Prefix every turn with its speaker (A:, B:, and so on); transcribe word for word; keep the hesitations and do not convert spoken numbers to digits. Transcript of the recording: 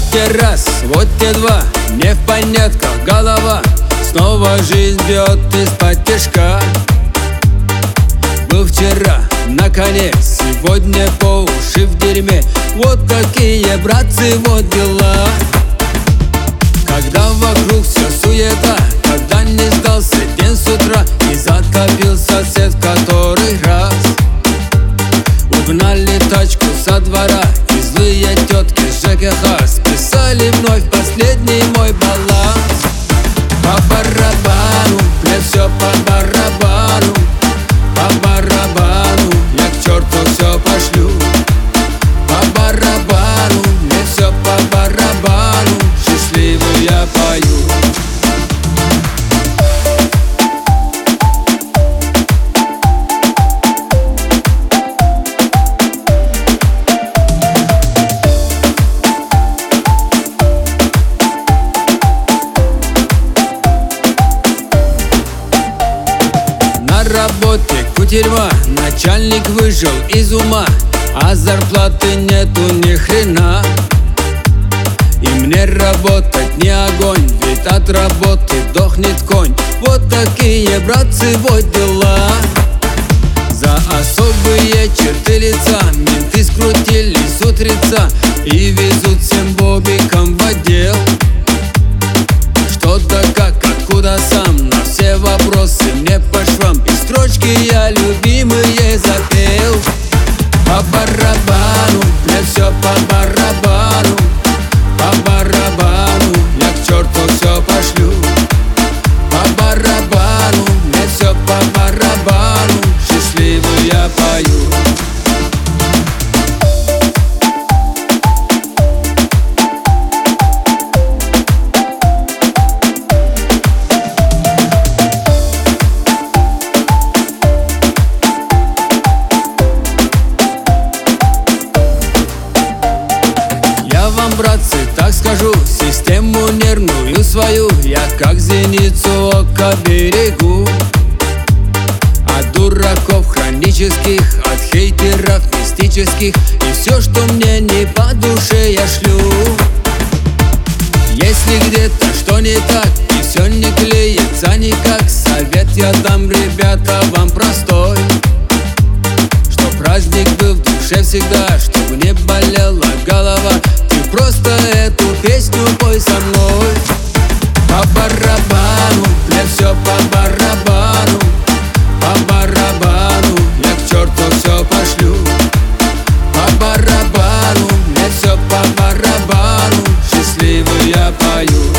A: те раз, вот те два, не в понятках голова. Снова жизнь бьет из-под тишка. Был вчера на коне, сегодня по уши в дерьме. Вот такие, братцы, вот дела. Когда вокруг все суета, когда не сдался день с утра и затопил сосед в который раз. Угнали тачку со двора, и злые тетки с ЖКХ списали вновь последний мой баланс. По барабану, мне все по барабану. По барабану, я к черту все пошлю. По барабану, мне все по барабану. Счастливый я пою. На работе кутерьма, начальник выжил из ума, а зарплаты нету ни хрена. И мне работать не огонь, ведь от работы дохнет конь. Вот такие, братцы, вот дела. За особые черты лица менты скрутили с утреца и везут всем бобиком в отдел. Что да как, откуда сам, на все вопросы мне по швам. И строчки я любимые запел. По барабану, мне все по барабану. По барабану, я к черту все пошлю. По барабану, мне все по барабану. Счастливый я пою. Братцы, так скажу, систему нервную свою я как зеницу ока берегу. От дураков хронических, от хейтеров мистических, и все, что мне не по душе, я шлю. Если где-то что не так и все не клеится никак, совет я дам, ребята, вам простой. Что праздник был в душе всегда, чтобы не болела голова. Просто эту песню пой со мной. По барабану, мне все по барабану. По барабану, я к черту все пошлю. По барабану, мне все по барабану. Счастливый я пою.